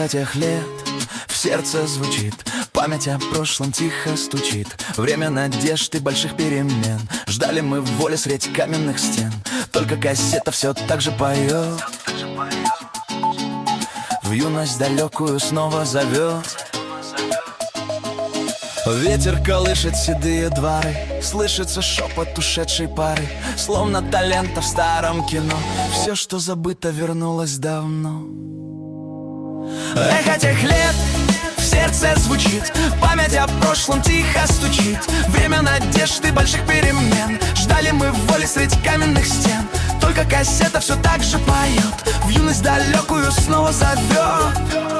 Эхо тех лет в сердце звучит, память о прошлом тихо стучит. Время надежд и больших перемен. Ждали мы воли средь каменных стен. Только кассета все так же поет, в юность далекую снова зовет. Ветер колышет седые дворы, слышится шепот ушедшей пары, словно талента в старом кино. Все, что забыто, вернулось давно. Эхо тех лет в сердце звучит, память о прошлом тихо стучит. Время надежд и больших перемен. Ждали мы воли средь каменных стен. Только кассета все так же поет, в юность далекую снова зовет.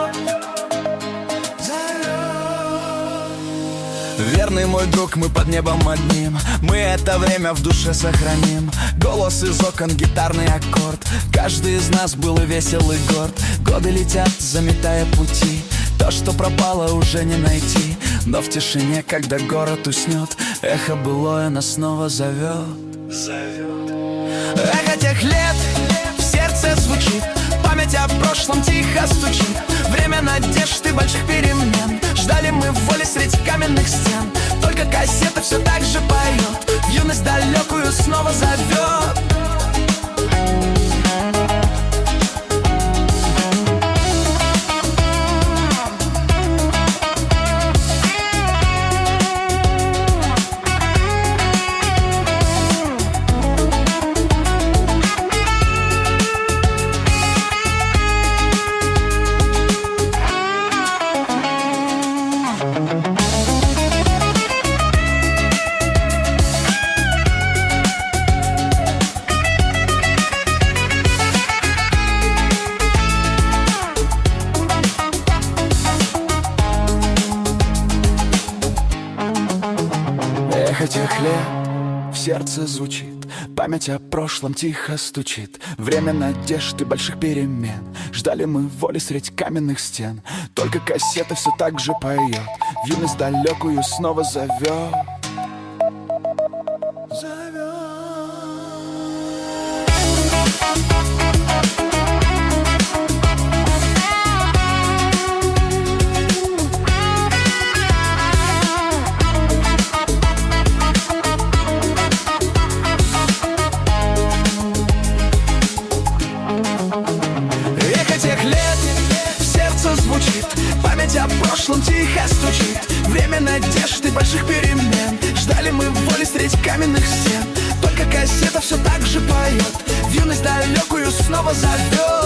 Верный мой друг, мы под небом одним. Мы это время в душе сохраним. Голос из окон, гитарный аккорд. Каждый из нас был и весел, и горд. Годы летят, заметая пути. То, что пропало, уже не найти. Но в тишине, когда город уснет, эхо былое нас снова зовет. Эхо тех лет в сердце звучит, память о прошлом тихо стучит. Время надежд и больших перемен. Ждали мы воли средь каменных стен. Только кассета все так же поет, в юность далекую снова зовет. Эхо тех лет в сердце звучит, память о прошлом тихо стучит. Время надежд и больших перемен. Ждали мы воли средь каменных стен. Только кассета все так же поет, в юность далекую снова зовет. Звучит, память о прошлом тихо стучит. Время надежд и больших перемен. Ждали мы воли средь каменных стен. Только кассета все так же поет, в юность далекую снова зовет.